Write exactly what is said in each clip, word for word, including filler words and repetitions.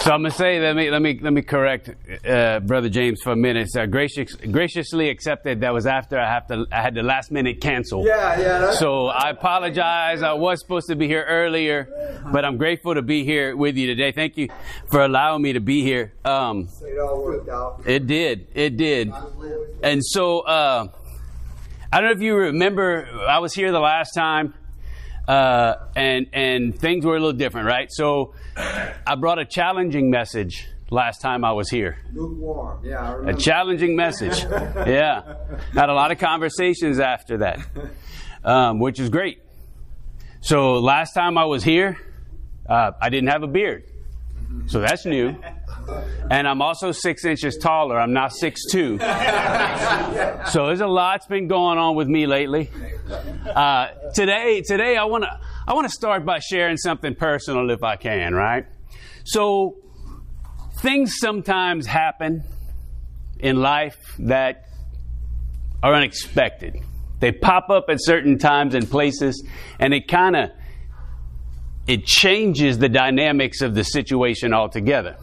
So I'm gonna say, let me let me let me correct uh, Brother James for a minute. So gracious, graciously accepted. That was after I have to I had the last minute cancel. Yeah, yeah. That's so I apologize. I was supposed to be here earlier, but I'm grateful to be here with you today. Thank you for allowing me to be here. Um, it all worked out. It did. It did. And so uh, I don't know if you remember. I was here the last time. Uh, and and things were a little different, right? So I brought a challenging message last time I was here. Lukewarm, yeah. I remember. A challenging message, yeah. Had a lot of conversations after that, um, which is great. So last time I was here, uh, I didn't have a beard, so that's new. And I'm also six inches taller. I'm now six two. So there's a lot's been going on with me lately. Uh, today, today I want to I want to start by sharing something personal, if I can. Right? So things sometimes happen in life that are unexpected. They pop up at certain times and places, and it kind of it changes the dynamics of the situation altogether.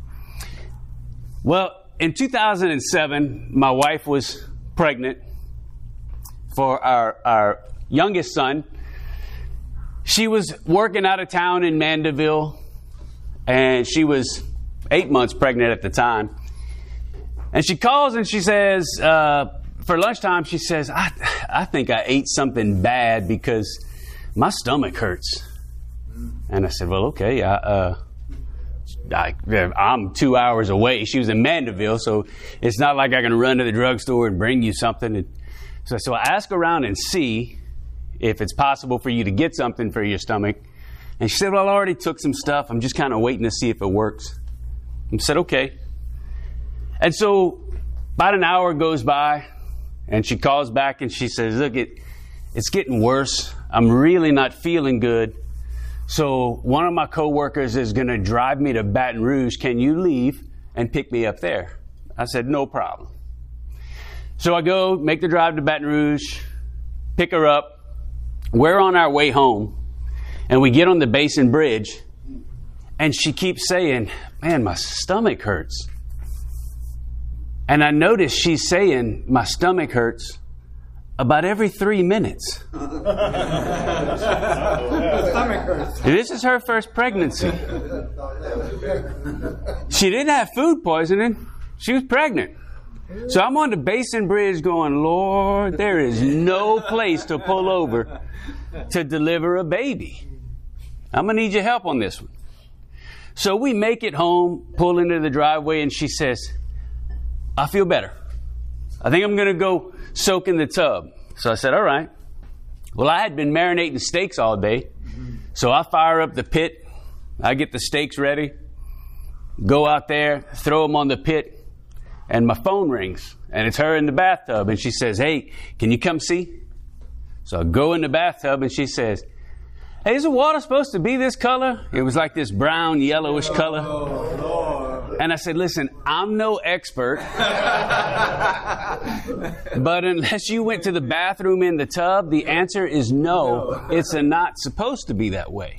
Well, in two thousand seven, my wife was pregnant for our, our youngest son. She was working out of town in Mandeville, and she was eight months pregnant at the time. And she calls and she says, uh, for lunchtime, she says, I, I think I ate something bad because my stomach hurts. And I said, well, okay, I... Uh, I, I'm two hours away. She was in Mandeville, so it's not like I can run to the drugstore and bring you something. And so, so I ask around and see if it's possible for you to get something for your stomach. And she said, well, I already took some stuff. I'm just kind of waiting to see if it works. I said, okay. And so about an hour goes by, and she calls back and she says, look, it, it's getting worse. I'm really not feeling good. So one of my coworkers is going to drive me to Baton Rouge. Can you leave and pick me up there? I said, no problem. So I go, make the drive to Baton Rouge, pick her up. We're on our way home, and we get on the Basin Bridge, and she keeps saying, man, my stomach hurts. And I notice she's saying, my stomach hurts, about every three minutes. This is her first pregnancy. She didn't have food poisoning. She was pregnant. So I'm on the Basin Bridge going, Lord, there is no place to pull over to deliver a baby. I'm going to need your help on this one. So we make it home, pull into the driveway, and she says, I feel better. I think I'm going to go soak in the tub. So I said, all right. Well, I had been marinating steaks all day. So I fire up the pit. I get the steaks ready. Go out there, throw them on the pit. And my phone rings. And it's her in the bathtub. And she says, hey, can you come see? So I go in the bathtub and she says, hey, is the water supposed to be this color? It was like this brown, yellowish color. Oh, Lord. And I said, listen, I'm no expert. But unless you went to the bathroom in the tub, the answer is no. It's a not supposed to be that way.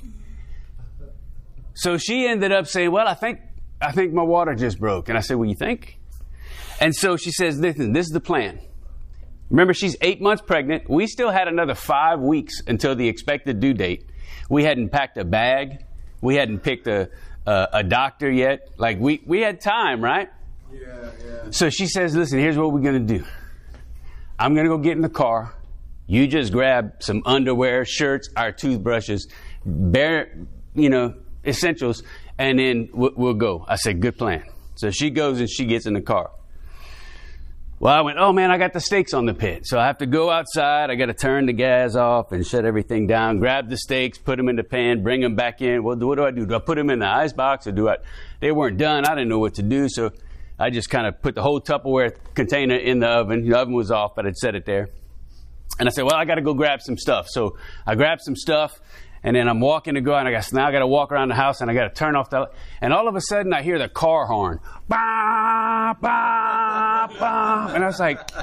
So she ended up saying, well, I think I think my water just broke. And I said, well, you think? And so she says, listen, this is the plan. Remember, she's eight months pregnant. We still had another five weeks until the expected due date. We hadn't packed a bag. We hadn't picked a a, a doctor yet. Like, we, we had time, right? Yeah, yeah. So she says, listen, here's what we're going to do. I'm going to go get in the car. You just grab some underwear, shirts, our toothbrushes, bare, you know, essentials, and then we'll, we'll go. I said, good plan. So she goes and she gets in the car. Well, I went, oh, man, I got the steaks on the pit. So I have to go outside. I got to turn the gas off and shut everything down, grab the steaks, put them in the pan, bring them back in. Well, what do I do? Do I put them in the ice box or do I? They weren't done. I didn't know what to do. So I just kind of put the whole Tupperware container in the oven. The oven was off, but I'd set it there. And I said, well, I got to go grab some stuff. So I grabbed some stuff. And then I'm walking to go, and I got now I got to walk around the house, and I got to turn off the. And all of a sudden, I hear the car horn, bah, bah, bah, and I was like,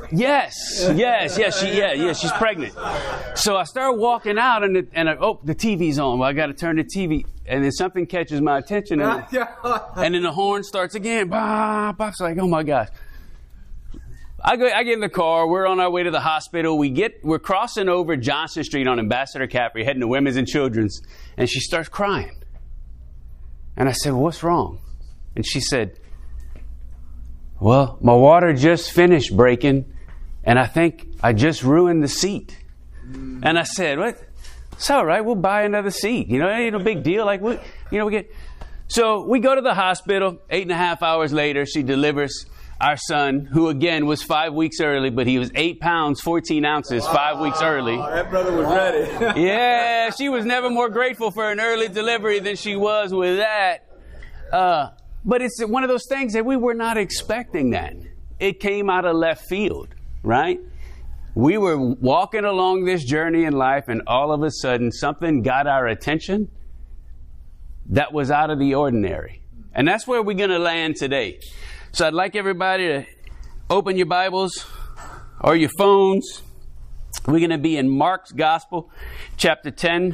Yes, yes, yes, she, yeah, yeah, she's pregnant. So I start walking out, and the, and I, oh, the T V's on. Well, I got to turn the T V, and then something catches my attention, and, and then the horn starts again. Bah, bah. It's like, oh my gosh. I go, I get in the car. We're on our way to the hospital. We get, we're crossing over Johnson Street on Ambassador Caffrey, heading to Women's and Children's, and she starts crying. And I said, well, what's wrong? And she said, well, my water just finished breaking, and I think I just ruined the seat. Mm. And I said, what? It's all right. We'll buy another seat. You know, it ain't no big deal. Like, we, you know, we get. So we go to the hospital. Eight and a half hours later, she delivers our son, who again was five weeks early, but he was eight pounds, fourteen ounces, wow. five weeks early. That brother was ready. Yeah, she was never more grateful for an early delivery than she was with that. Uh, But it's one of those things that we were not expecting that. It came out of left field, right? We were walking along this journey in life, and all of a sudden something got our attention that was out of the ordinary. And that's where we're going to land today. So I'd like everybody to open your Bibles or your phones. We're going to be in Mark's Gospel, chapter ten.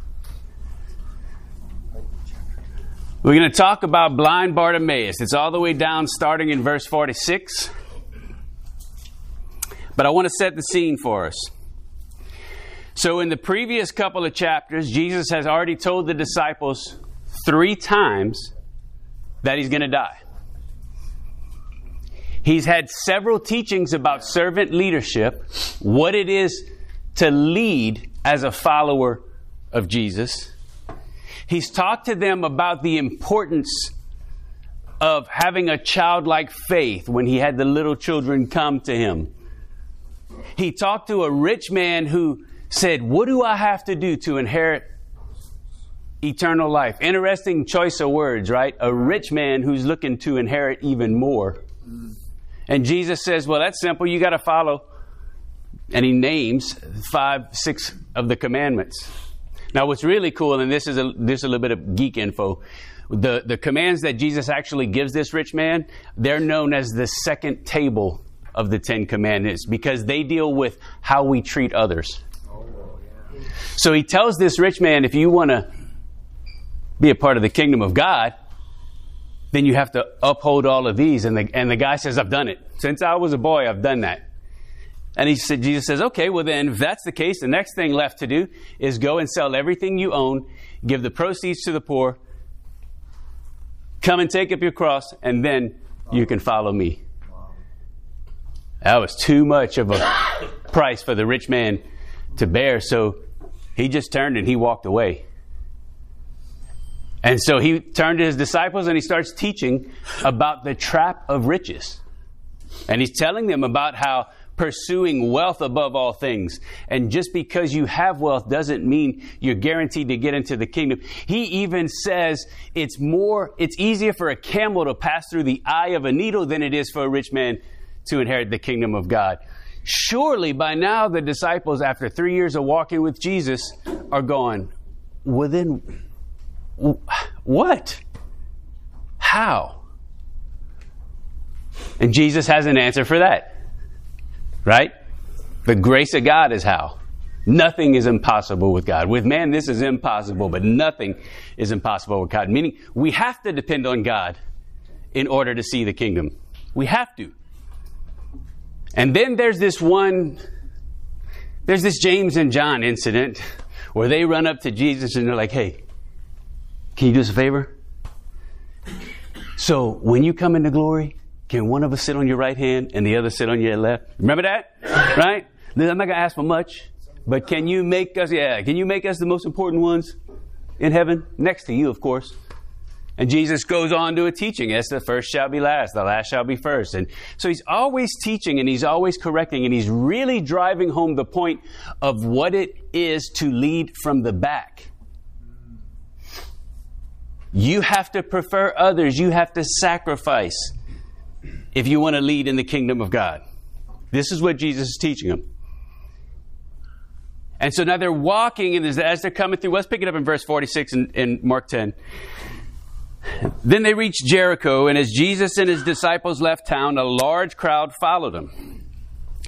We're going to talk about blind Bartimaeus. It's all the way down, starting in verse forty-six. But I want to set the scene for us. So in the previous couple of chapters, Jesus has already told the disciples three times that he's going to die. He's had several teachings about servant leadership, what it is to lead as a follower of Jesus. He's talked to them about the importance of having a childlike faith when he had the little children come to him. He talked to a rich man who said, what do I have to do to inherit eternal life? Interesting choice of words, right? A rich man who's looking to inherit even more. And Jesus says, well, that's simple. You got to follow. And he names five, six of the commandments. Now, what's really cool, and this is a, this is a little bit of geek info, the, the commands that Jesus actually gives this rich man, they're known as the second table of the Ten Commandments because they deal with how we treat others. Oh, yeah. So he tells this rich man, if you want to be a part of the kingdom of God, then you have to uphold all of these. And the, and the guy says, I've done it. Since I was a boy, I've done that. And he said, Jesus says, okay, well then, if that's the case, the next thing left to do is go and sell everything you own, give the proceeds to the poor, come and take up your cross, and then you can follow me. That was too much of a price for the rich man to bear. So he just turned and he walked away. And so he turned to his disciples and he starts teaching about the trap of riches. And he's telling them about how pursuing wealth above all things. And just because you have wealth doesn't mean you're guaranteed to get into the kingdom. He even says it's more, it's easier for a camel to pass through the eye of a needle than it is for a rich man to inherit the kingdom of God. Surely by now the disciples, after three years of walking with Jesus, are going, well then, what? How? And Jesus has an answer for that. Right? The grace of God is how. Nothing is impossible with God. With man, this is impossible, but nothing is impossible with God. Meaning, we have to depend on God in order to see the kingdom. We have to. And then there's this one, there's this James and John incident where they run up to Jesus and they're like, hey, can you do us a favor? So when you come into glory, can one of us sit on your right hand and the other sit on your left? Remember that? Right? I'm not going to ask for much, but can you make us, yeah, can you make us the most important ones in heaven? Next to you, of course. And Jesus goes on to a teaching, as the first shall be last, the last shall be first. And so he's always teaching and he's always correcting and he's really driving home the point of what it is to lead from the back. You have to prefer others. You have to sacrifice if you want to lead in the kingdom of God. This is what Jesus is teaching them. And so now they're walking, and as they're coming through, let's pick it up in verse forty-six in, in Mark ten. Then they reached Jericho, and as Jesus and his disciples left town, a large crowd followed him.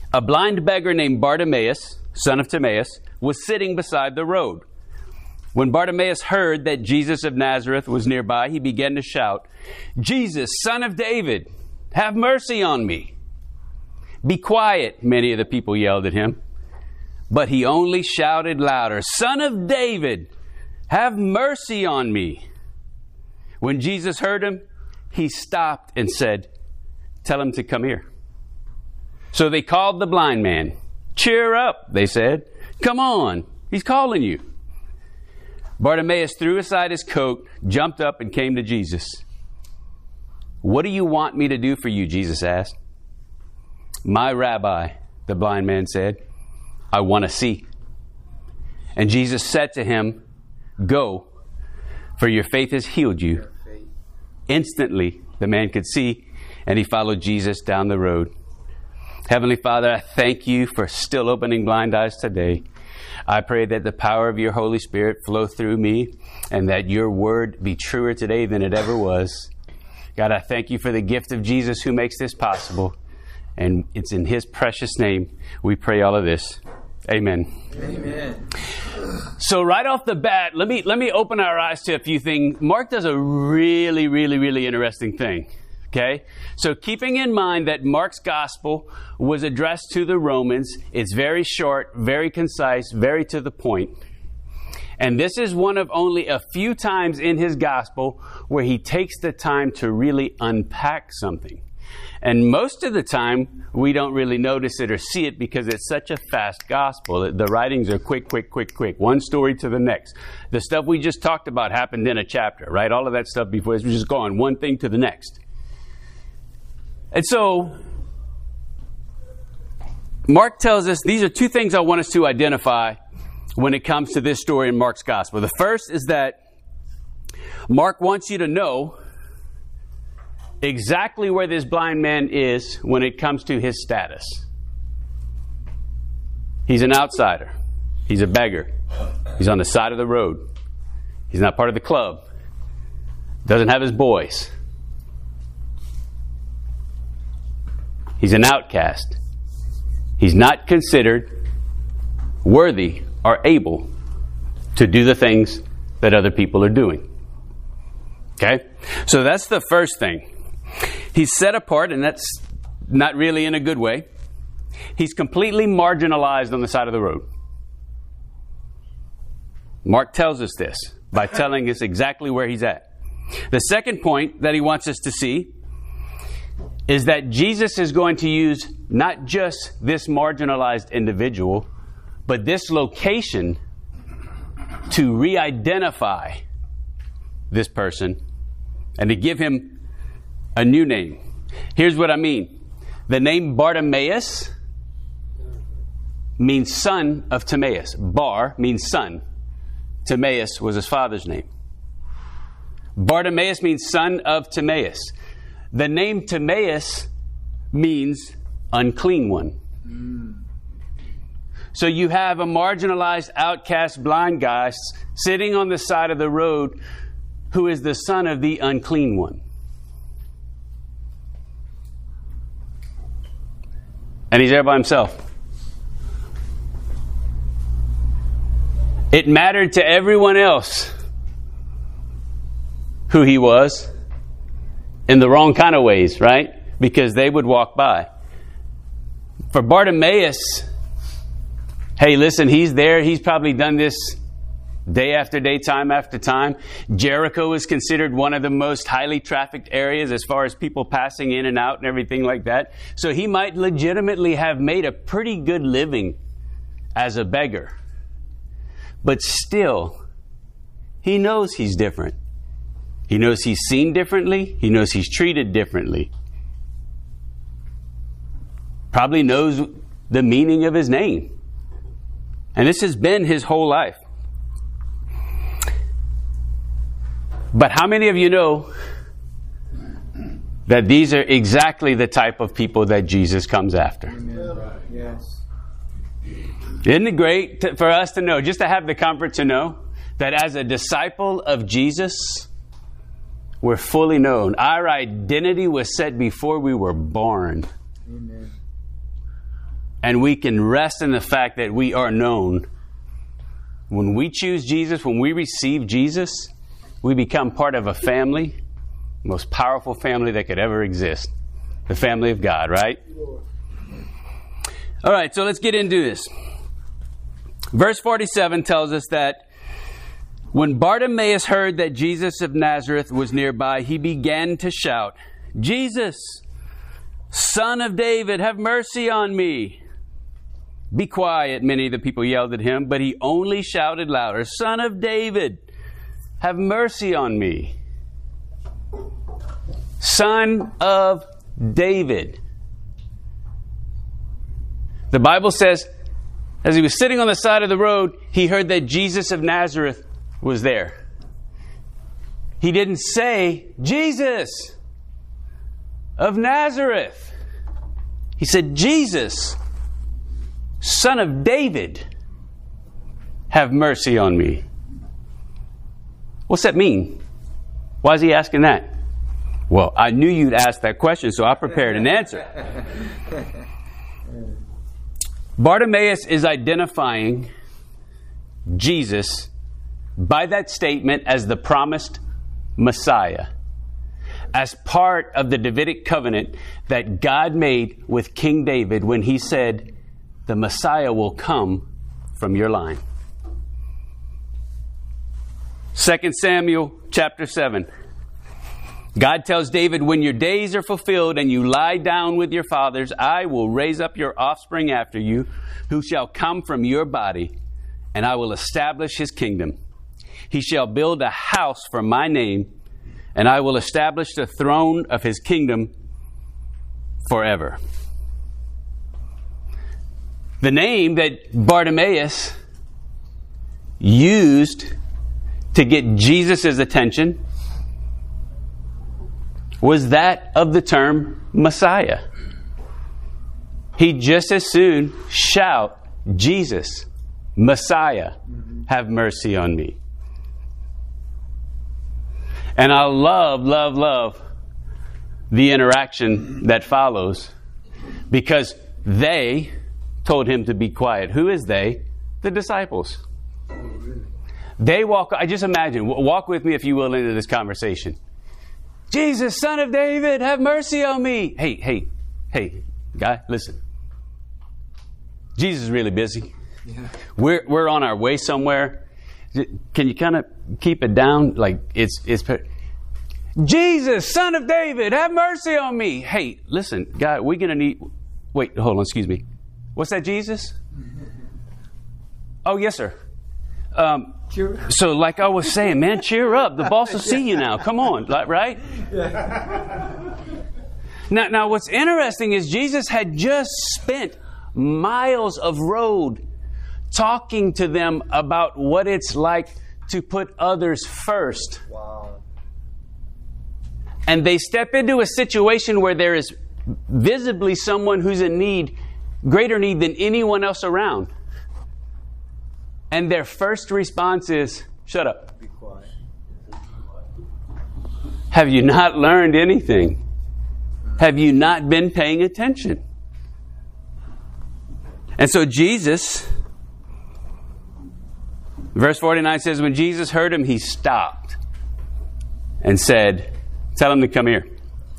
A blind beggar named Bartimaeus, son of Timaeus, was sitting beside the road. When Bartimaeus heard that Jesus of Nazareth was nearby, he began to shout, "Jesus, Son of David, have mercy on me." "Be quiet," many of the people yelled at him. But he only shouted louder, "Son of David, have mercy on me." When Jesus heard him, he stopped and said, "Tell him to come here." So they called the blind man. "Cheer up," they said. "Come on, he's calling you." Bartimaeus threw aside his coat, jumped up, and came to Jesus. "What do you want me to do for you?" Jesus asked. "My rabbi," the blind man said, "I want to see." And Jesus said to him, "Go, for your faith has healed you." Instantly, the man could see, and he followed Jesus down the road. Heavenly Father, I thank you for still opening blind eyes today. I pray that the power of your Holy Spirit flow through me and that your word be truer today than it ever was. God, I thank you for the gift of Jesus who makes this possible. And it's in his precious name we pray all of this. Amen. Amen. So right off the bat, let me let me open our eyes to a few things. Mark does a really, really, really interesting thing. Okay? So keeping in mind that Mark's gospel was addressed to the Romans, it's very short, very concise, very to the point. And this is one of only a few times in his gospel where he takes the time to really unpack something. And most of the time, we don't really notice it or see it because it's such a fast gospel. The writings are quick, quick, quick, quick. One story to the next. The stuff we just talked about happened in a chapter, right? All of that stuff before this was just going one thing to the next. And so, Mark tells us these are two things I want us to identify when it comes to this story in Mark's gospel. The first is that Mark wants you to know exactly where this blind man is when it comes to his status. He's an outsider. He's a beggar. He's on the side of the road. He's not part of the club. Doesn't have his boys. He's an outcast. He's not considered worthy or able to do the things that other people are doing. Okay? So that's the first thing. He's set apart, and that's not really in a good way. He's completely marginalized on the side of the road. Mark tells us this by telling us exactly where he's at. The second point that he wants us to see is that Jesus is going to use not just this marginalized individual, but this location to re-identify this person and to give him a new name. Here's what I mean. The name Bartimaeus means son of Timaeus. Bar means son. Timaeus was his father's name. Bartimaeus means son of Timaeus. The name Timaeus means unclean one. Mm. So you have a marginalized, outcast, blind guy sitting on the side of the road who is the son of the unclean one. And he's there by himself. It mattered to everyone else who he was. In the wrong kind of ways, right? Because they would walk by. For Bartimaeus, hey, listen, he's there. He's probably done this day after day, time after time. Jericho is considered one of the most highly trafficked areas as far as people passing in and out and everything like that. So he might legitimately have made a pretty good living as a beggar. But still, he knows he's different. He knows he's seen differently. He knows he's treated differently. Probably knows the meaning of his name. And this has been his whole life. But how many of you know that these are exactly the type of people that Jesus comes after? Amen. Yes. Isn't it great to, for us to know, just to have the comfort to know that as a disciple of Jesus, we're fully known. Our identity was set before we were born. Amen. And we can rest in the fact that we are known. When we choose Jesus, when we receive Jesus, we become part of a family, the most powerful family that could ever exist. The family of God, right? All right, so let's get into this. Verse forty-seven tells us that when Bartimaeus heard that Jesus of Nazareth was nearby, he began to shout, "Jesus, Son of David, have mercy on me." "Be quiet," many of the people yelled at him, but he only shouted louder, "Son of David, have mercy on me." Son of David. The Bible says, as he was sitting on the side of the road, he heard that Jesus of Nazareth was there. He didn't say, "Jesus of Nazareth." He said, "Jesus, Son of David, have mercy on me." What's that mean? Why is he asking that? Well, I knew you'd ask that question, so I prepared an answer. Bartimaeus is identifying Jesus by that statement as the promised Messiah, as part of the Davidic covenant that God made with King David when he said, "The Messiah will come from your line." Second Samuel chapter seven. God tells David, "When your days are fulfilled and you lie down with your fathers, I will raise up your offspring after you, who shall come from your body, and I will establish his kingdom. He shall build a house for my name, and I will establish the throne of his kingdom forever." The name that Bartimaeus used to get Jesus' attention was that of the term Messiah. He'd just as soon shout, "Jesus, Messiah, have mercy on me." And I love, love, love the interaction that follows, because they told him to be quiet. Who is they? The disciples. They walk, I just imagine, walk with me if you will into this conversation. "Jesus, Son of David, have mercy on me." Hey, hey, hey, guy, listen. Jesus is really busy. Yeah. We're we're on our way somewhere. Can you kind of keep it down? Like it's it's. "Jesus, Son of David, have mercy on me." Hey, listen, guy, we're gonna need. Wait, hold on, excuse me. What's that, Jesus? Oh, yes, sir. Um, so, like I was saying, man, cheer up. The boss will see you now. Come on, like, right? Now, now, what's interesting is Jesus had just spent miles of road talking to them about what it's like to put others first. Wow. And they step into a situation where there is visibly someone who's in need, greater need than anyone else around. And their first response is, "Shut up. Be quiet. Have you not learned anything? Have you not been paying attention?" And so Jesus, verse forty-nine says, when Jesus heard him, he stopped and said, "Tell him to come here."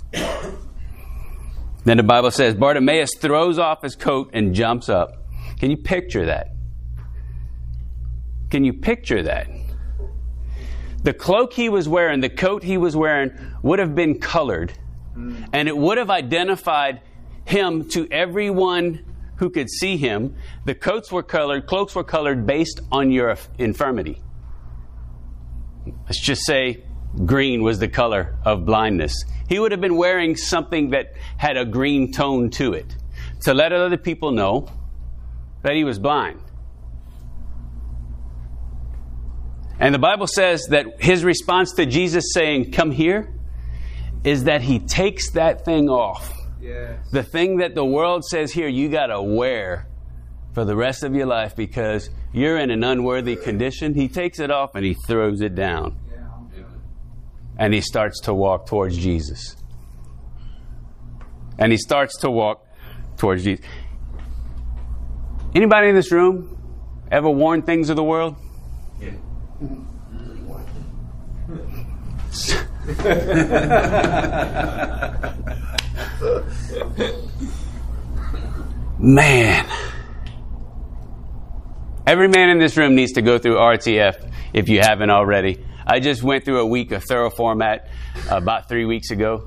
Then the Bible says, Bartimaeus throws off his coat and jumps up. Can you picture that? Can you picture that? The cloak he was wearing, the coat he was wearing, would have been colored. Mm. And it would have identified him to everyone who could see him. The coats were colored, cloaks were colored based on your infirmity. Let's just say green was the color of blindness. He would have been wearing something that had a green tone to it to let other people know that he was blind. And the Bible says that his response to Jesus saying, "Come here," is that he takes that thing off. Yes. The thing that the world says here, you got to wear for the rest of your life because you're in an unworthy condition. He takes it off and he throws it down. Yeah. And he starts to walk towards Jesus. And he starts to walk towards Jesus. Anybody in this room ever worn things of the world? Yeah. Man. Every man in this room needs to go through R T F if you haven't already. I just went through a week of thorough format uh, about three weeks ago.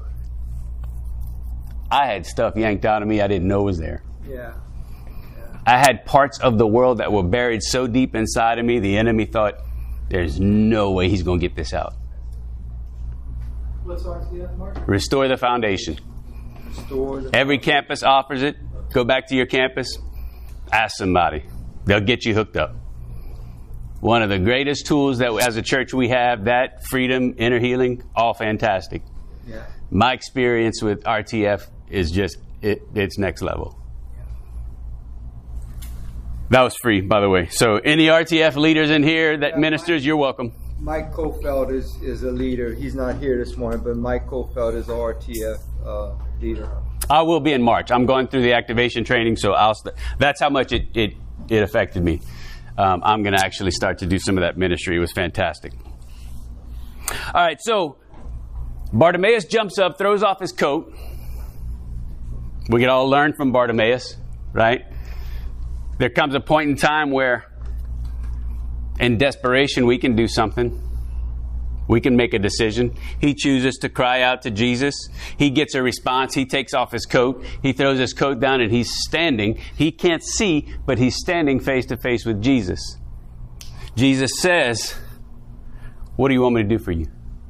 I had stuff yanked out of me I didn't know was there. Yeah. I had parts of the world that were buried so deep inside of me, the enemy thought, there's no way he's going to get this out. What's R T F, Mark? Restore the foundation. Restore the Every campus offers it. Go back to your campus. Ask somebody. They'll get you hooked up. One of the greatest tools that as a church we have, that, freedom, inner healing, all fantastic. Yeah. My experience with R T F is just, it, it's next level. That was free, by the way. So any R T F leaders in here that Yeah, ministers, Mike, you're welcome. Mike Kofeld is, is a leader. He's not here this morning, but Mike Kofeld is R T F uh, leader. I will be in March. I'm going through the activation training, so I'll. St- that's how much it, it, it affected me. Um, I'm going to actually start to do some of that ministry. It was fantastic. All right, so Bartimaeus jumps up, throws off his coat. We could all learn from Bartimaeus, right? There comes a point in time where, in desperation, we can do something. We can make a decision. He chooses to cry out to Jesus. He gets a response. He takes off his coat. He throws his coat down and he's standing. He can't see, but he's standing face to face with Jesus. Jesus says, what do you want me to do for you?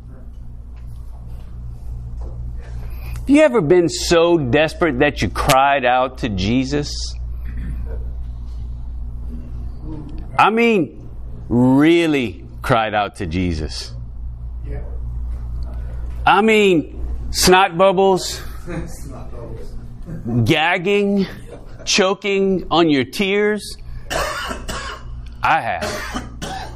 Have you ever been so desperate that you cried out to Jesus? I mean, really cried out to Jesus. I mean, snot bubbles, gagging, choking on your tears. I have.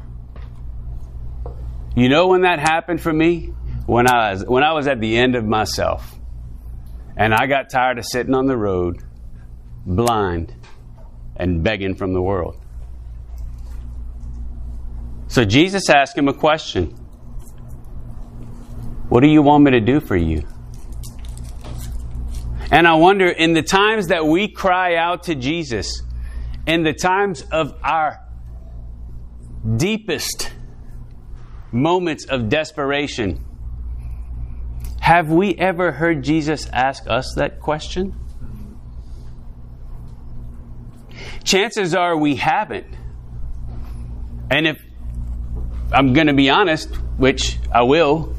You know when that happened for me? When I was when I was at the end of myself, and I got tired of sitting on the road, blind, and begging from the world. So Jesus asked him a question. What do you want me to do for you? And I wonder, in the times that we cry out to Jesus, in the times of our deepest moments of desperation, have we ever heard Jesus ask us that question? Chances are we haven't. And if I'm going to be honest, which I will,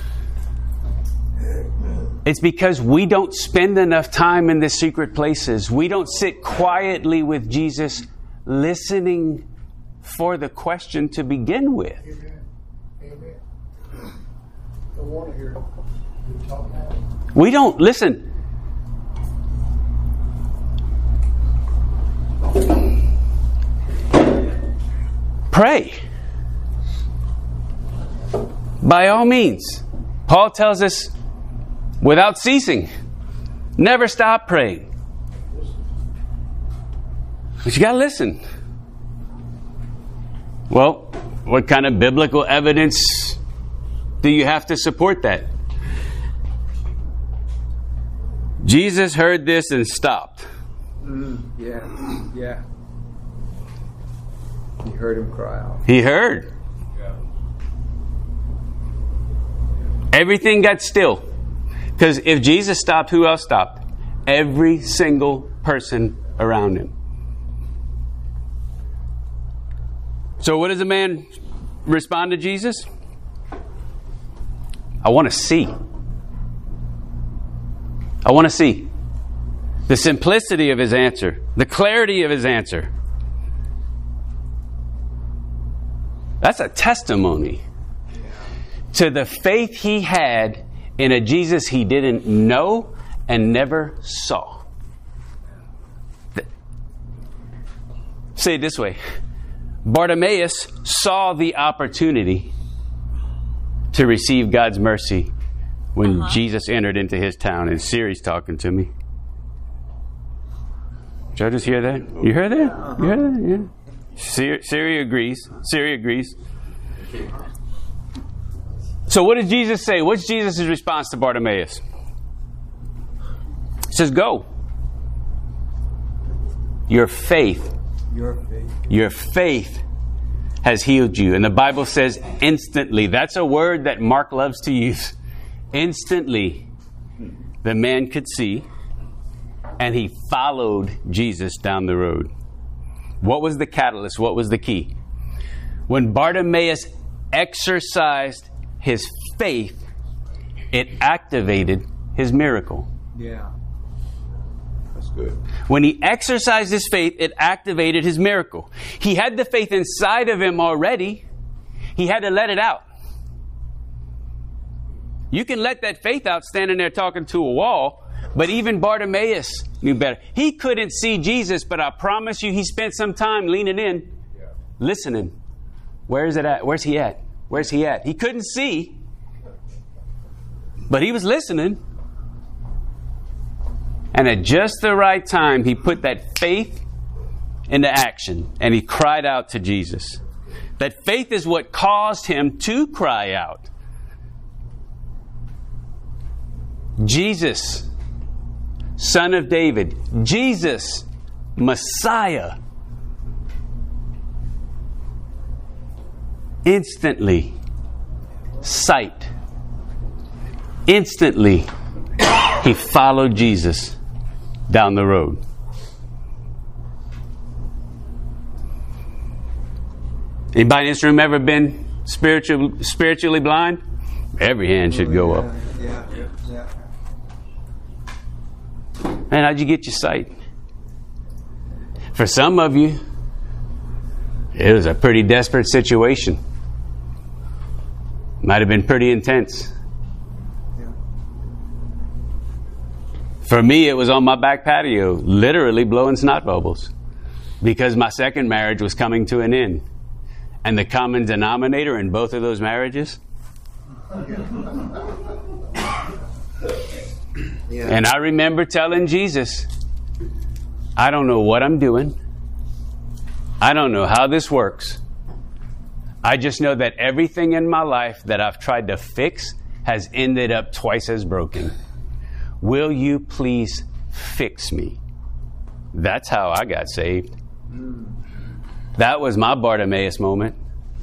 it's because we don't spend enough time in the secret places. We don't sit quietly with Jesus listening for the question to begin with. Amen. Amen. I want to hear you talk about it. We don't listen. Pray. By all means. Paul tells us, without ceasing, never stop praying. But you got to listen. Well, what kind of biblical evidence do you have to support that? Jesus heard this and stopped. Mm, yeah, yeah. He heard him cry out. He heard. Everything got still. Because if Jesus stopped, who else stopped? Every single person around him. So what does a man respond to Jesus? I want to see. I want to see. The simplicity of his answer. The clarity of his answer. That's a testimony to the faith he had in a Jesus he didn't know and never saw. Say it this way. Bartimaeus saw the opportunity to receive God's mercy when uh-huh. Jesus entered into his town. And Siri's talking to me. Did y'all just hear that? You heard that? You heard that? Yeah. Siri, Siri agrees. Siri agrees. So what did Jesus say? What's Jesus' response to Bartimaeus? He says, go. Your faith. Your faith. Your faith has healed you. And the Bible says instantly. That's a word that Mark loves to use. Instantly, the man could see, and he followed Jesus down the road. What was the catalyst? What was the key? When Bartimaeus exercised his faith, it activated his miracle. Yeah. That's good. When he exercised his faith, it activated his miracle. He had the faith inside of him already. He had to let it out. You can let that faith out standing there talking to a wall, but even Bartimaeus knew better. He couldn't see Jesus, but I promise you he spent some time leaning in, Yeah. listening. Where is it at? Where's he at? Where's he at? He couldn't see, but he was listening. And at just the right time, he put that faith into action, and he cried out to Jesus. That faith is what caused him to cry out. Jesus, Son of David. Jesus, Messiah. Instantly, sight. Instantly, he followed Jesus down the road. Anybody in this room ever been spiritual, spiritually blind? Every hand should go up. Yeah, yeah, yeah. Man, how'd you get your sight? For some of you, it was a pretty desperate situation. Might have been pretty intense. Yeah. For me, it was on my back patio, literally blowing snot bubbles, because my second marriage was coming to an end. And the common denominator in both of those marriages? Yeah. And I remember telling Jesus, I don't know what I'm doing. I don't know how this works. I just know that everything in my life that I've tried to fix has ended up twice as broken. Will you please fix me? That's how I got saved. That was my Bartimaeus moment.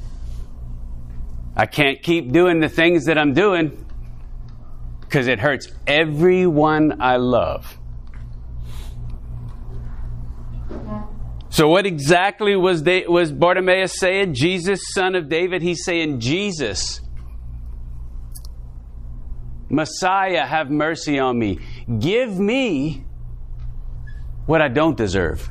I can't keep doing the things that I'm doing because it hurts everyone I love. So what exactly was they, was Bartimaeus saying? Jesus, Son of David. He's saying, Jesus, Messiah, have mercy on me. Give me what I don't deserve.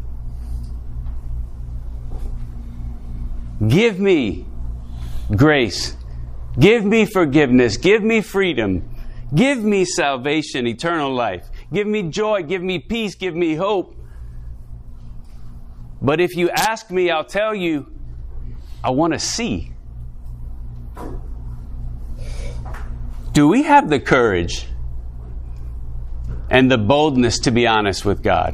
Give me grace. Give me forgiveness. Give me freedom. Give me salvation, eternal life. Give me joy. Give me peace. Give me hope. But if you ask me, I'll tell you, I want to see. Do we have the courage and the boldness to be honest with God?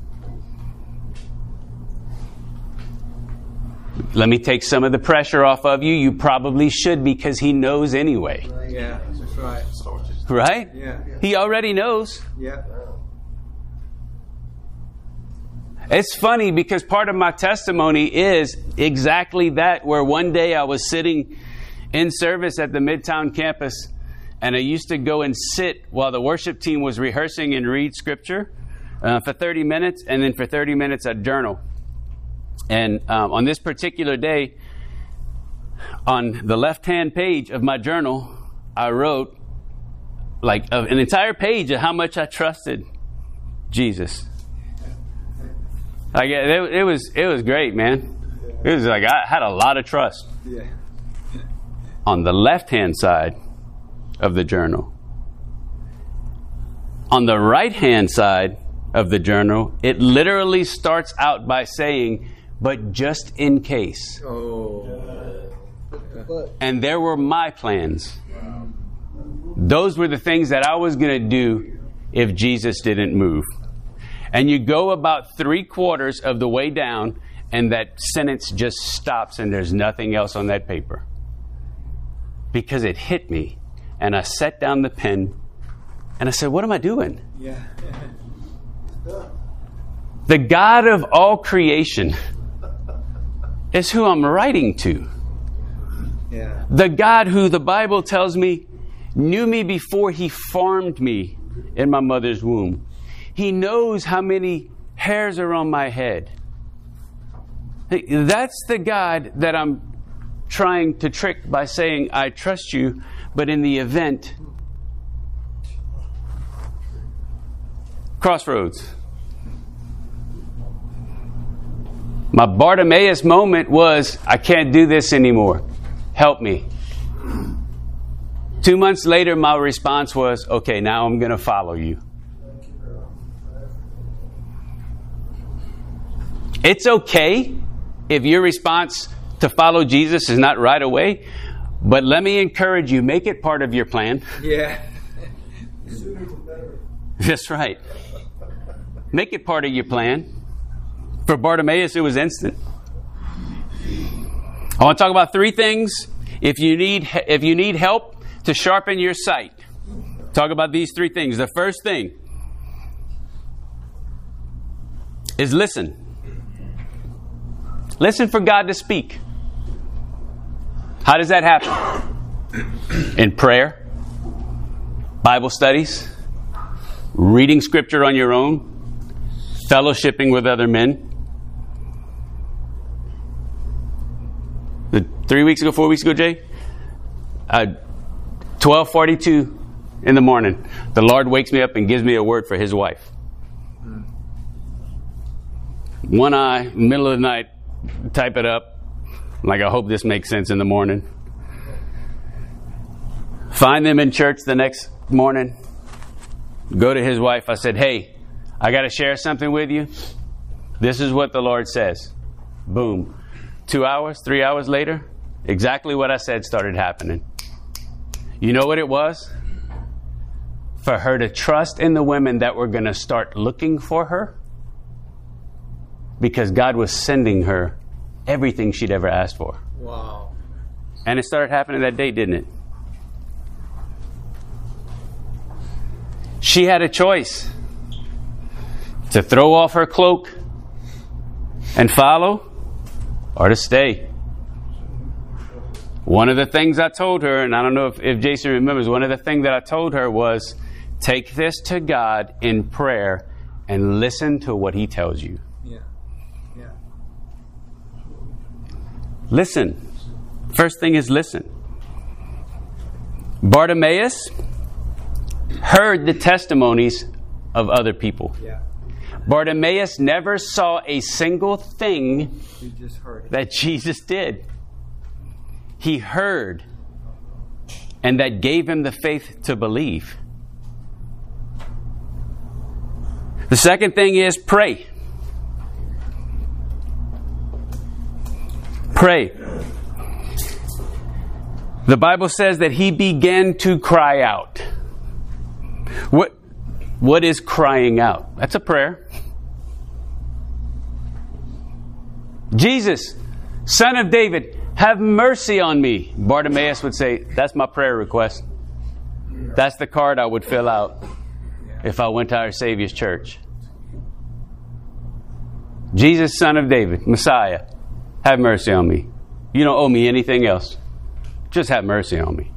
Let me take some of the pressure off of you. You probably should, because He knows anyway. Yeah, that's right. Right? Yeah. He already knows. Yeah. It's funny because part of my testimony is exactly that, where one day I was sitting in service at the Midtown campus, and I used to go and sit while the worship team was rehearsing and read scripture uh, for thirty minutes, and then for thirty minutes I'd journal. And um, on this particular day, on the left-hand page of my journal, I wrote like uh, an entire page of how much I trusted Jesus. Like it, it was, it was great, man. It was like I had a lot of trust. Yeah. On the left-hand side of the journal. On the right-hand side of the journal, it literally starts out by saying, "But just in case." Oh. And there were my plans. Those were the things that I was going to do if Jesus didn't move. And you go about three quarters of the way down, and that sentence just stops, and there's nothing else on that paper. Because it hit me, and I set down the pen, and I said, what am I doing? Yeah. The God of all creation is who I'm writing to. Yeah. The God who the Bible tells me knew me before He formed me in my mother's womb. He knows how many hairs are on my head. That's the God that I'm trying to trick by saying, I trust you, but in the event, crossroads. My Bartimaeus moment was, I can't do this anymore. Help me. Two months later, my response was, okay, now I'm going to follow you. It's okay if your response to follow Jesus is not right away, but let me encourage you, make it part of your plan. Yeah. That's right. Make it part of your plan. For Bartimaeus, it was instant. I want to talk about three things. If you need, if you need help to sharpen your sight, talk about these three things. The first thing is listen. Listen for God to speak. How does that happen? In prayer, Bible studies, reading Scripture on your own, fellowshipping with other men. The, three weeks ago, four weeks ago, Jay, uh, twelve forty-two in the morning, the Lord wakes me up and gives me a word for His wife. One eye, middle of the night, type it up. Like, I hope this makes sense in the morning. Find them in church the next morning. Go to his wife. I said, hey, I got to share something with you. This is what the Lord says. Boom. Two hours, three hours later, exactly what I said started happening. You know what it was? For her to trust in the women that were going to start looking for her, because God was sending her everything she'd ever asked for. Wow. And it started happening that day, didn't it? She had a choice to throw off her cloak and follow, or to stay. One of the things I told her, and I don't know if, if Jason remembers, one of the things that I told her was, take this to God in prayer and listen to what He tells you. Yeah. Yeah. Listen. First thing is listen. Bartimaeus heard the testimonies of other people. Yeah. Bartimaeus never saw a single thing You just heard it. that Jesus did. He heard, and that gave him the faith to believe. The second thing is pray. Pray. The Bible says that he began to cry out. What, what is crying out? That's a prayer. Jesus, Son of David, have mercy on me. Bartimaeus would say, that's my prayer request. That's the card I would fill out if I went to our Savior's church. Jesus, Son of David, Messiah, have mercy on me. You don't owe me anything else. Just have mercy on me.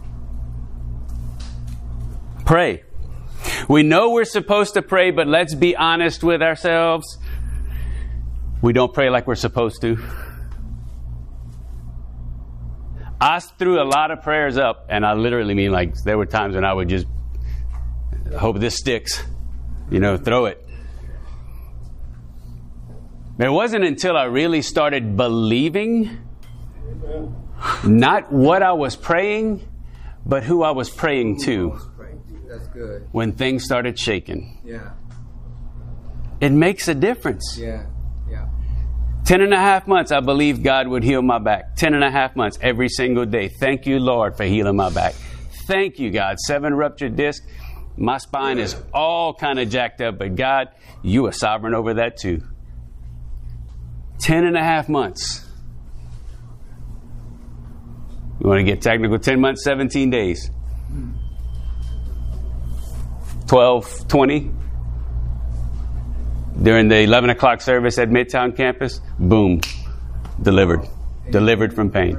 Pray. We know we're supposed to pray, but let's be honest with ourselves. We don't pray like we're supposed to. I threw a lot of prayers up, and I literally mean like there were times when I would just hope this sticks, you know, throw it. It wasn't until I really started believing, not what I was praying, but who I was praying to, That's good. when things started shaking. Yeah. It makes a difference. Yeah. Yeah. Ten and a half months, I believed God would heal my back. Ten and a half months, every single day. Thank you, Lord, for healing my back. Thank you, God. Seven ruptured discs. My spine is all kind of jacked up, but God, you are sovereign over that too. Ten and a half months. You want to get technical? Ten months, seventeen days. twelve, twenty. During the eleven o'clock service at Midtown campus, boom, delivered. Delivered from pain.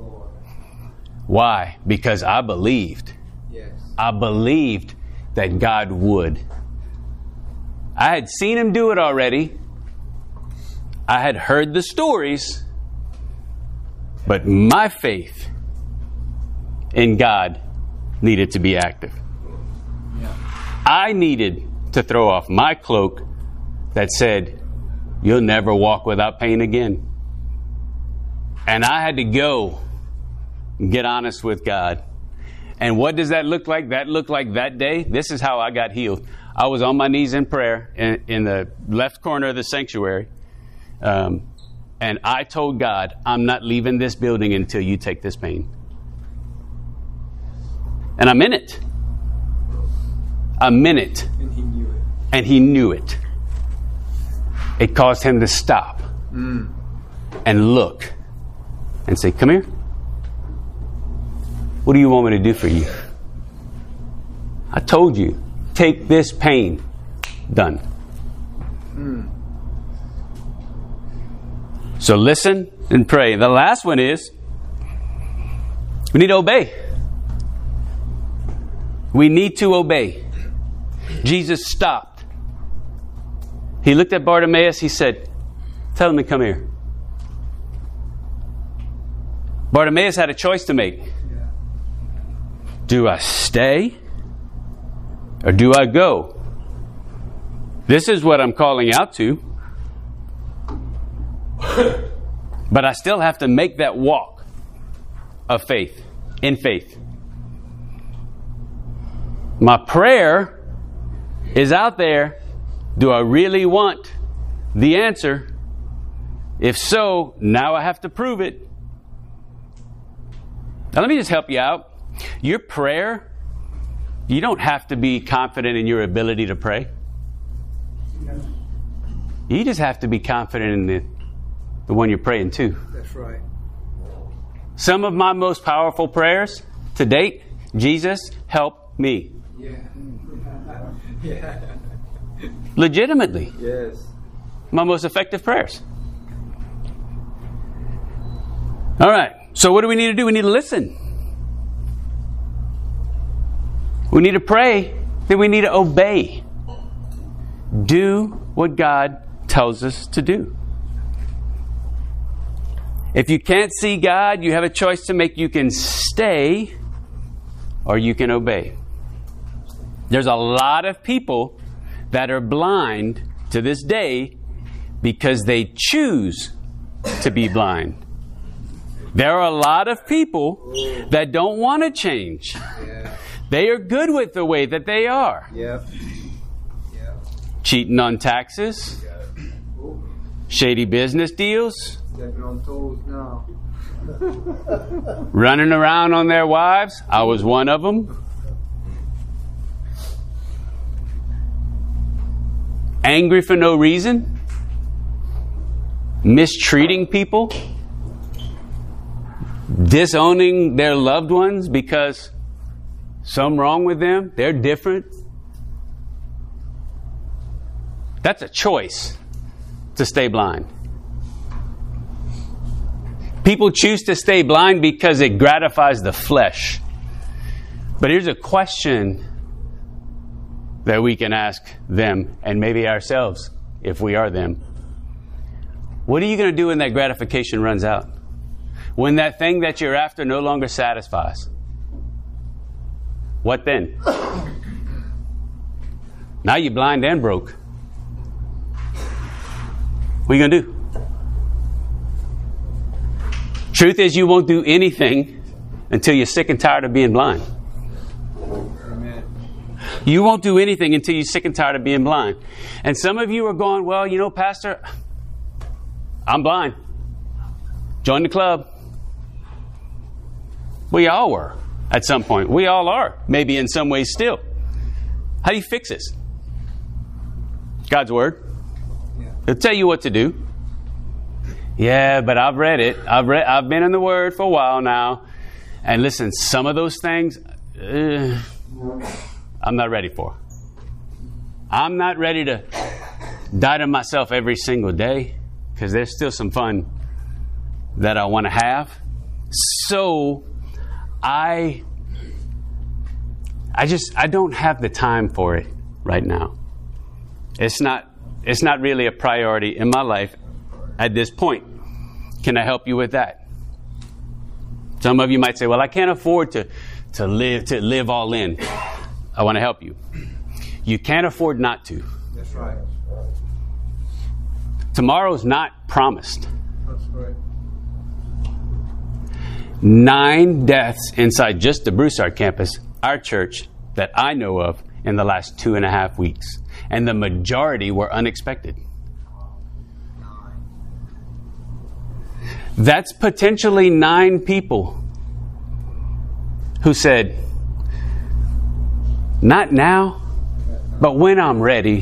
Why? Because I believed. Yes. I believed that God would. I had seen Him do it already. I had heard the stories. But my faith in God needed to be active. I needed to throw off my cloak that said, you'll never walk without pain again. And I had to go and get honest with God. And what does that look like? That looked like that day. This is how I got healed. I was on my knees in prayer in, in the left corner of the sanctuary. Um, and I told God, I'm not leaving this building until you take this pain. And I'm in it. I'm in it. And he knew it. And he knew it. It caused him to stop Mm. and look and say, come here. What do you want me to do for you? I told you, take this pain. Done. Mm. So listen and pray. The last one is, we need to obey. We need to obey. Jesus stopped. He looked at Bartimaeus. He said, tell him to come here. Bartimaeus had a choice to make. Yeah. Do I stay or do I go? This is what I'm calling out to. But I still have to make that walk of faith, in faith. My prayer is out there. Do I really want the answer? If so, now I have to prove it. Now let me just help you out. Your prayer, you don't have to be confident in your ability to pray. You just have to be confident in the, the one you're praying to. That's right. Some of my most powerful prayers to date, Jesus, help me. Yeah. Yeah. Legitimately. Yes. My most effective prayers. All right. So what do we need to do? We need to listen. We need to pray. Then we need to obey. Do what God tells us to do. If you can't see God, you have a choice to make. You can stay or you can obey. There's a lot of people that are blind to this day because they choose to be blind. There are a lot of people that don't want to change. Yeah. They are good with the way that they are. Yeah. Yeah. Cheating on taxes, Oh, shady business deals, stepping on toes now. running around on their wives. I was one of them. Angry for no reason. Mistreating people. Disowning their loved ones because something wrong with them. They're different. That's a choice to stay blind. People choose to stay blind because it gratifies the flesh. But here's a question that we can ask them and maybe ourselves if we are them. What are you going to do when that gratification runs out? When that thing that you're after no longer satisfies? What then? Now you're blind and broke. What are you going to do? Truth is, you won't do anything until you're sick and tired of being blind. Amen. You won't do anything until you're sick and tired of being blind. And some of you are going, well, you know, Pastor, I'm blind. Join the club. We all were at some point. We all are, maybe in some ways still. How do you fix this? God's Word. Yeah. It'll tell you what to do. Yeah, but I've read it. I've read. I've been in the Word for a while now. And listen, some of those things, uh, I'm not ready for. I'm not ready to die to myself every single day, because there's still some fun that I want to have. So I, I just, I don't have the time for it right now. It's not, it's not really a priority in my life at this point. Can I help you with that? Some of you might say, well, I can't afford to, to live, to live all in. I want to help you. You can't afford not to. That's right. Tomorrow's not promised. That's right. Nine deaths inside just the Broussard campus, our church, that I know of in the last two and a half weeks. And the majority were unexpected. That's potentially nine people who said, not now, but when I'm ready,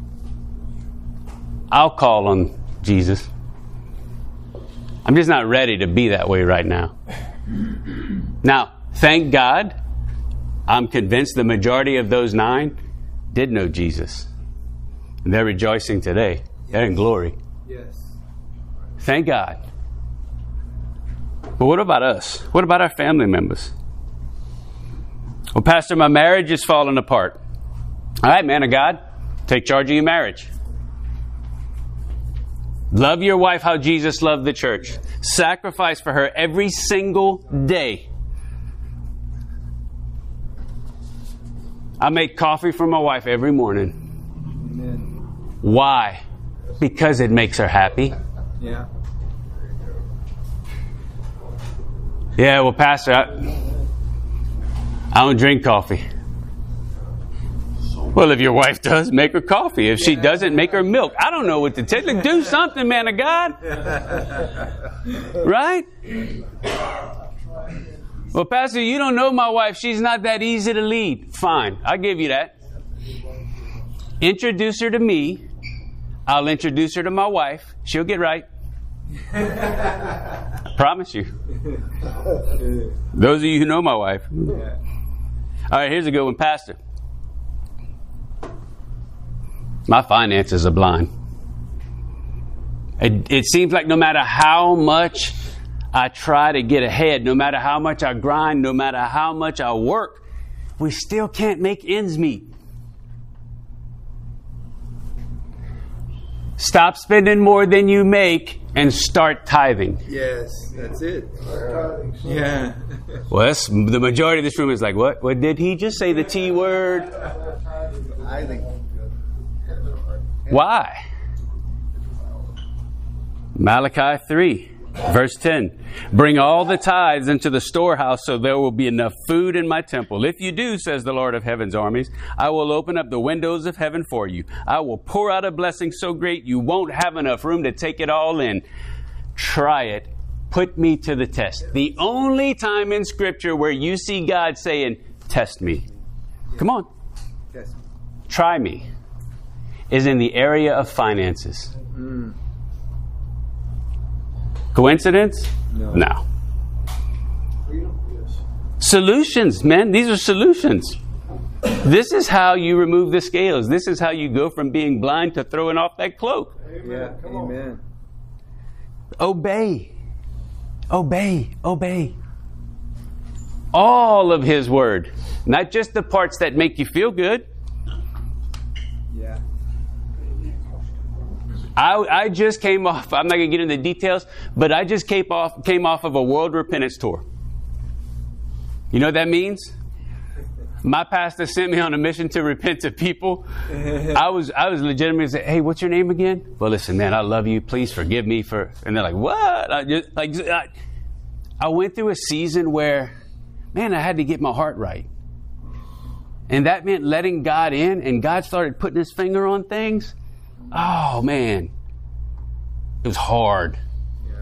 I'll call on Jesus. I'm just not ready to be that way right now. Now, thank God, I'm convinced the majority of those nine did know Jesus. And they're rejoicing today. They're in glory. Yes. Thank God. But what about us? What about our family members? Well, Pastor, my marriage is falling apart. All right, man of God, take charge of your marriage. Love your wife how Jesus loved the church. Sacrifice for her every single day. I make coffee for my wife every morning. Amen. Why? Because it makes her happy. Yeah. Yeah, well, Pastor, I, I don't drink coffee. Well, if your wife does, make her coffee. If she doesn't, make her milk. I don't know what to tell you. Do something, man of God. Right? Well, Pastor, you don't know my wife. She's not that easy to lead. Fine, I'll give you that. Introduce her to me. I'll introduce her to my wife. She'll get right. I promise you. Those of you who know my wife. Yeah. All right, here's a good one. Pastor, my finances are blind. It, it seems like no matter how much I try to get ahead, no matter how much I grind, no matter how much I work, we still can't make ends meet. Stop spending more than you make and start tithing. Yes, that's it. Yeah. Well, that's, the majority of this room is like, what? What did he just say? The T word? I think. Why? Malachi three, verse ten. Bring all the tithes into the storehouse so there will be enough food in my temple. If you do, says the Lord of heaven's armies, I will open up the windows of heaven for you. I will pour out a blessing so great you won't have enough room to take it all in. Try it. Put me to the test. The only time in Scripture where you see God saying, test me. Come on. Test me. Try me. Is in the area of finances. Mm. Coincidence? No. No. Freedom, yes. Solutions, man. These are solutions. This is how you remove the scales. This is how you go from being blind to throwing off that cloak. Amen. Yeah. Come on. Amen. Obey. Obey. Obey. All of His Word. Not just the parts that make you feel good. Yeah. I, I just came off, I'm not going to get into the details, but I just came off, came off of a world repentance tour. You know what that means? My pastor sent me on a mission to repent to people. I was I was legitimately saying, hey, what's your name again? Well, listen, man, I love you. Please forgive me for... And they're like, what? I, just, like, I, I went through a season where, man, I had to get my heart right. And that meant letting God in, and God started putting His finger on things. Oh, man. It was hard. Yeah.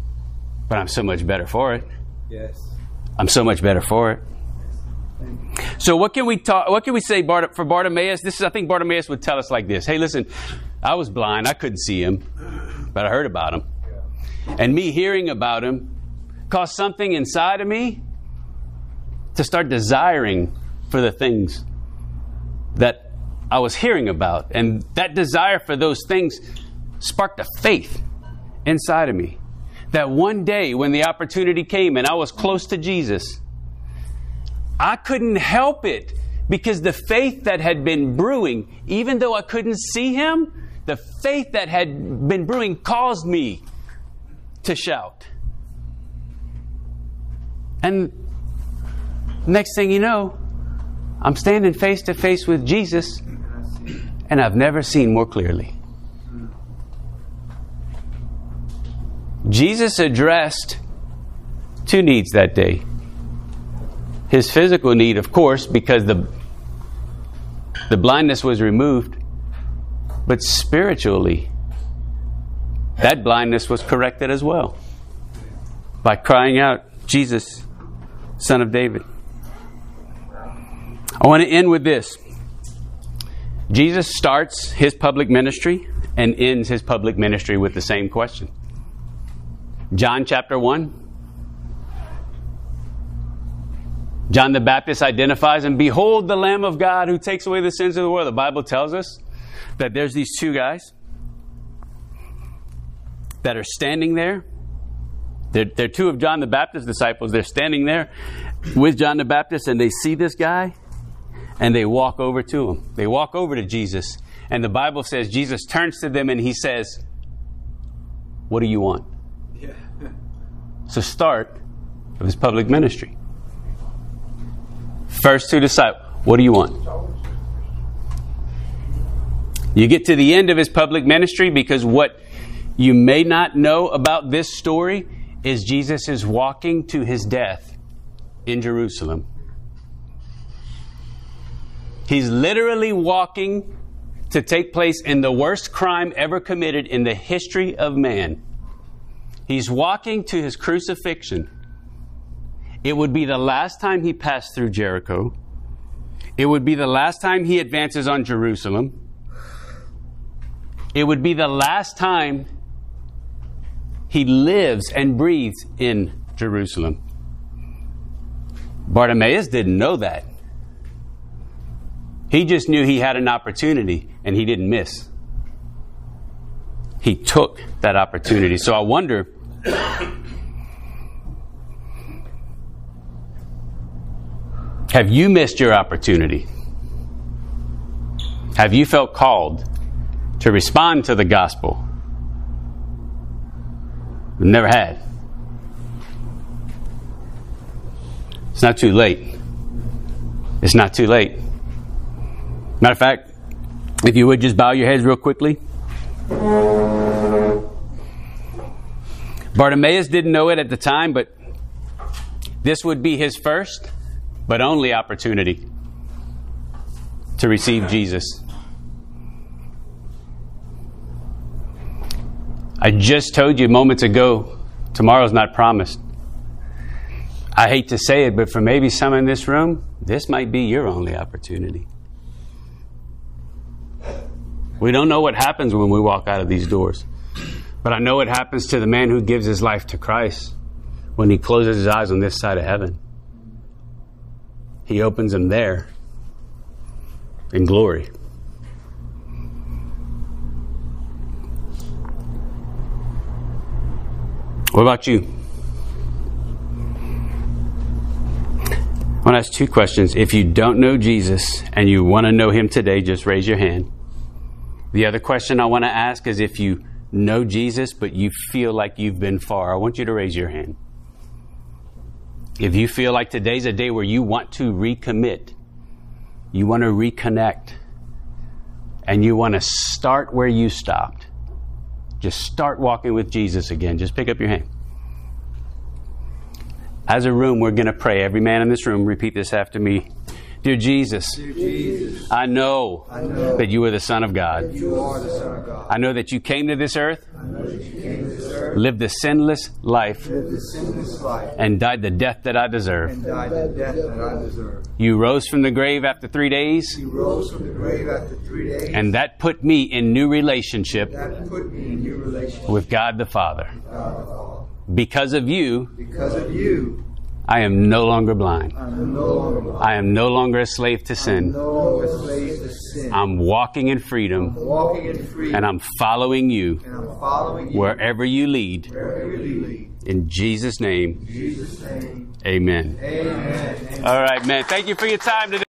But I'm so much better for it. Yes. I'm so much better for it. So what can we talk? What can we say Bart, for Bartimaeus? This is, I think Bartimaeus would tell us like this: hey, listen, I was blind, I couldn't see him, but I heard about him, and me hearing about him caused something inside of me to start desiring for the things that I was hearing about, and that desire for those things sparked a faith inside of me. That one day when the opportunity came and I was close to Jesus, I couldn't help it because the faith that had been brewing, even though I couldn't see him, the faith that had been brewing caused me to shout. And next thing you know, I'm standing face to face with Jesus, and I've never seen more clearly. Jesus addressed two needs that day. His physical need, of course, because the, the blindness was removed. But spiritually, that blindness was corrected as well. By crying out, Jesus, Son of David. I want to end with this. Jesus starts his public ministry and ends his public ministry with the same question. John chapter one. John the Baptist identifies, and behold the Lamb of God who takes away the sins of the world. The Bible tells us that there's these two guys that are standing there. They're, they're two of John the Baptist's disciples. They're standing there with John the Baptist, and they see this guy, and they walk over to him. They walk over to Jesus, and the Bible says Jesus turns to them and he says, "What do you want?" Yeah. It's the start of his public ministry. First two disciples, what do you want? You get to the end of his public ministry, because what you may not know about this story is Jesus is walking to his death in Jerusalem. He's literally walking to take place in the worst crime ever committed in the history of man. He's walking to his crucifixion. It would be the last time he passed through Jericho. It would be the last time he advances on Jerusalem. It would be the last time he lives and breathes in Jerusalem. Bartimaeus didn't know that. He just knew he had an opportunity and he didn't miss. He took that opportunity. So I wonder, have you missed your opportunity? Have you felt called to respond to the gospel? Never had. It's not too late. It's not too late. Matter of fact, if you would just bow your heads real quickly. Bartimaeus didn't know it at the time, but this would be his first but only opportunity to receive Jesus. I just told you moments ago, tomorrow's not promised. I hate to say it, but for maybe some in this room, this might be your only opportunity. We don't know what happens when we walk out of these doors. But I know what happens to the man who gives his life to Christ when he closes his eyes on this side of heaven. He opens them there in glory. What about you? I want to ask two questions. If you don't know Jesus and you want to know him today, just raise your hand. The other question I want to ask is, if you know Jesus but you feel like you've been far, I want you to raise your hand. If you feel like today's a day where you want to recommit, you want to reconnect, and you want to start where you stopped, just start walking with Jesus again, just pick up your hand. As a room, we're going to pray. Every man in this room, repeat this after me. Dear Jesus, Dear Jesus, I know, I know that you are the Son of God. that you are the Son of God. I know that you came to this earth I know that you came to this earth earth, lived a sinless life, lived a sinless life, and died the death that I deserve. and died the death that I deserve. You rose from the grave after three days, He rose from the grave after three days, and that put me in new relationship that put me in new relationship with God the Father. with God the Father. Because of you, Because of you, I am no longer blind. I'm no longer blind. I am no longer a slave to I'm sin. no longer slave to sin. I'm walking in freedom, walking in freedom, and I'm following you and I'm following you wherever you lead. wherever you lead. In Jesus' name, In Jesus' name, amen. amen. All right, man. Thank you for your time today.